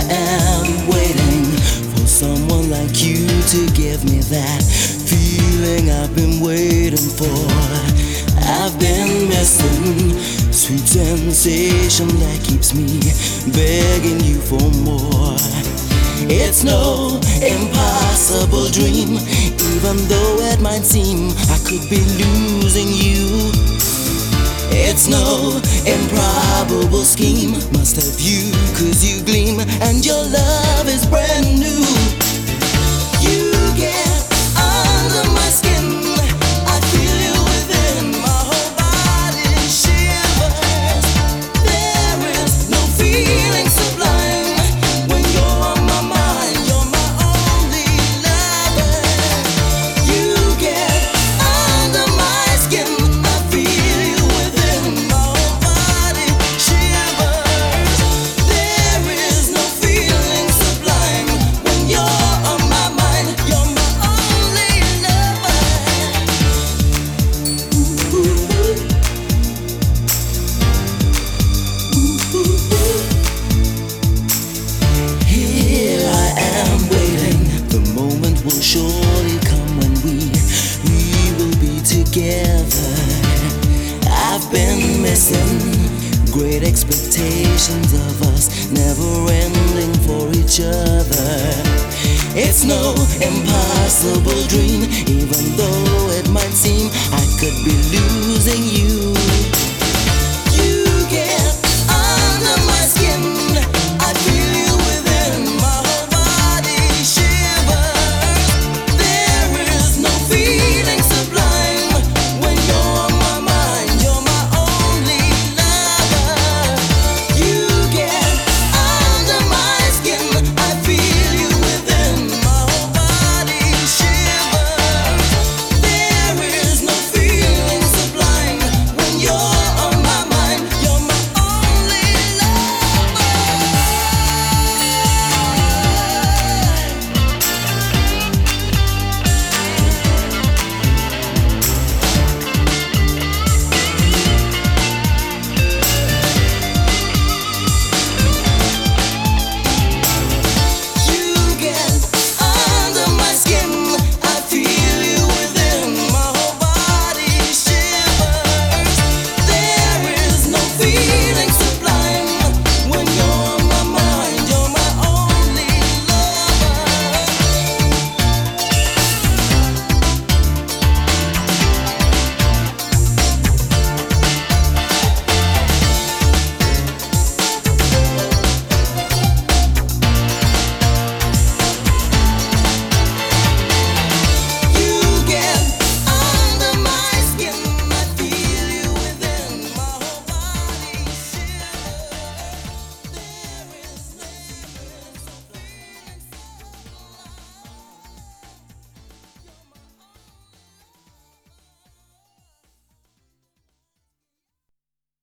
am waiting for someone like you to give me that feeling I've been waiting for. I've been missing sweet sensation that keeps me begging you for more. It's no impossible dream, even though it might seem I could be losing you. It's no improbable scheme, must have you 'cause you gleam and your love is brand new. You get under my skin, I feel you within, my whole body shivers. There is no feeling sublime when you're on my mind, you're my only lover. You get under my skin, I feel you within, my whole body shivers. There is no feeling sublime when you're on my mind, you're my only lover. Here I am waiting, the moment will surely come when we will be together. I've been missing great expectations of us, never ending for each other. It's no impossible dream, even though it might seem I could be losing you.